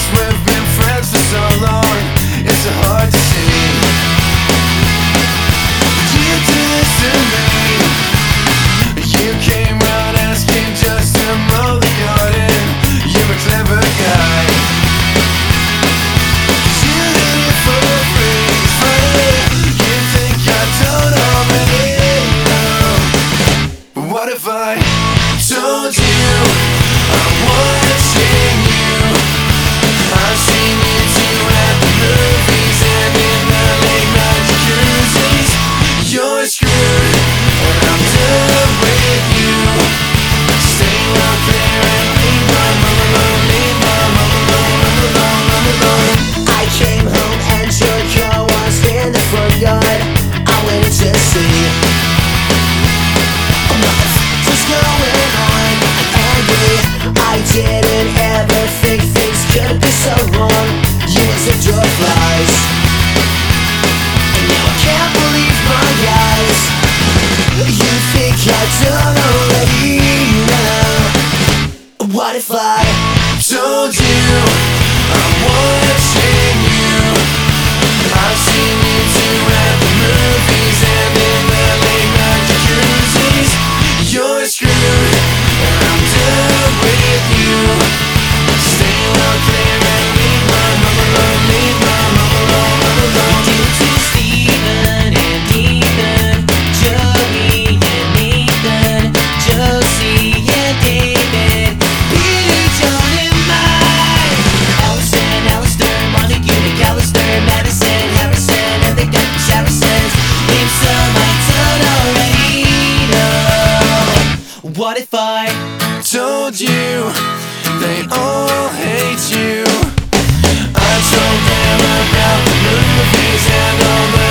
'cause we've been friends for so long. It's so hard to see. You did this to me. You came round asking just to mow the garden. You're a clever guy. You did it for free. It's funny, you think I don't already know. But what if I told you I'm watching you? I've seen you two at the movies and in the late night jacuzzis. You're screwed and I'm done with you. Stay out there and leave my mom alone. Leave my mom alone, I'm alone, I'm alone. I came home and your car was in the front yard. I went to see. Oh no, what's going on? I'm angry. I didn't ever think things could be so wrong. You was a door flies, and now I can't believe my eyes. You think I don't already know. What if I Told you I'm watching you. I've seen you two at the movies and in the late night jacuzzis. You're screwed and I'm done with you. Stay out there and leave my mom alone. Leave my mom alone, I'm alone. Due to Steven and Ethan, Joey and Nathan, Josie and David, Billy, John and Mike, Allison, Alistair, Montague, McAllister, Madison, Harrison, and they got the Saracens. Name some I don't already know. What if I Told you they all hate you. I told them about the movies and all the